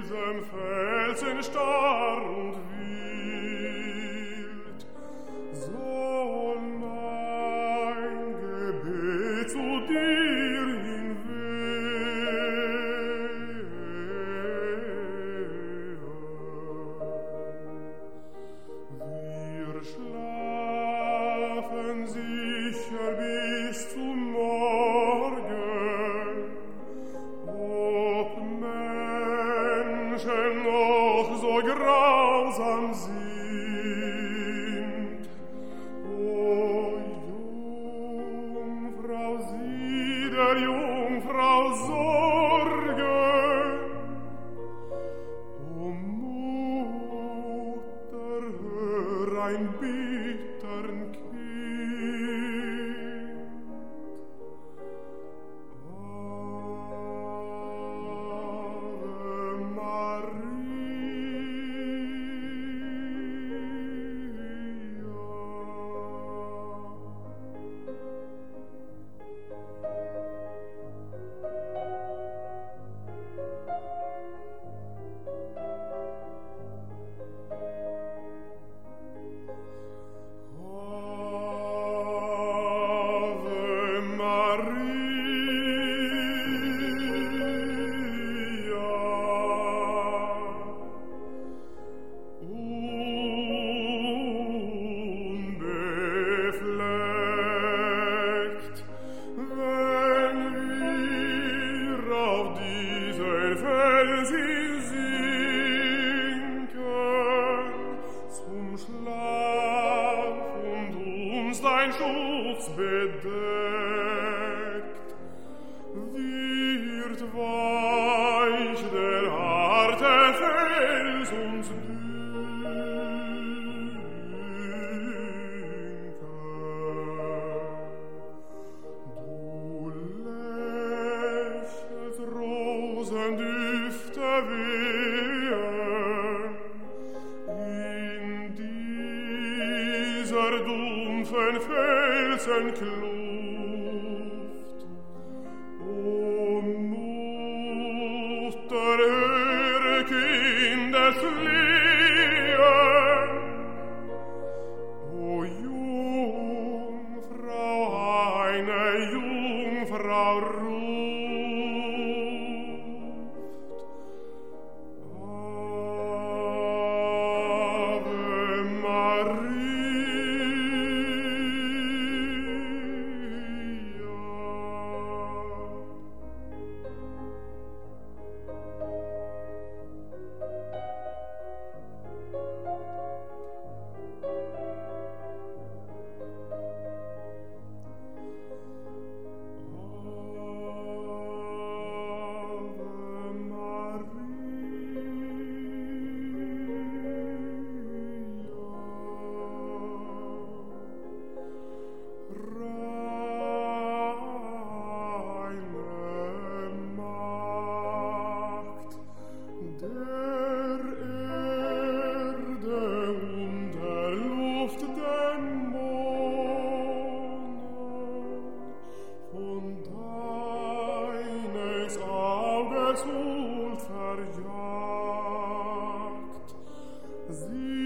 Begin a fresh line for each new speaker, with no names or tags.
diesem Felsen starr und wild, soll mein Gebet zu dir hinwehen. Wir schlafen sicher bis zum Morgen, ob Menschen noch so grausam sind. O Jungfrau, sieh der Jungfrau Sorge, o Mutter, hör ein bittern Kind. Ave unbefleckt, wenn wir auf diesen Felsen sinken, zum Schlaf und uns dein Schutz bedeckt, wird weich der harte Fels uns Rosendüfte wehen in dieser dumpfen Felsenkluft. O Mutter, höre Kindesflehen, o Jungfrau, eine Jungfrau ruft. Huld verjagt, sie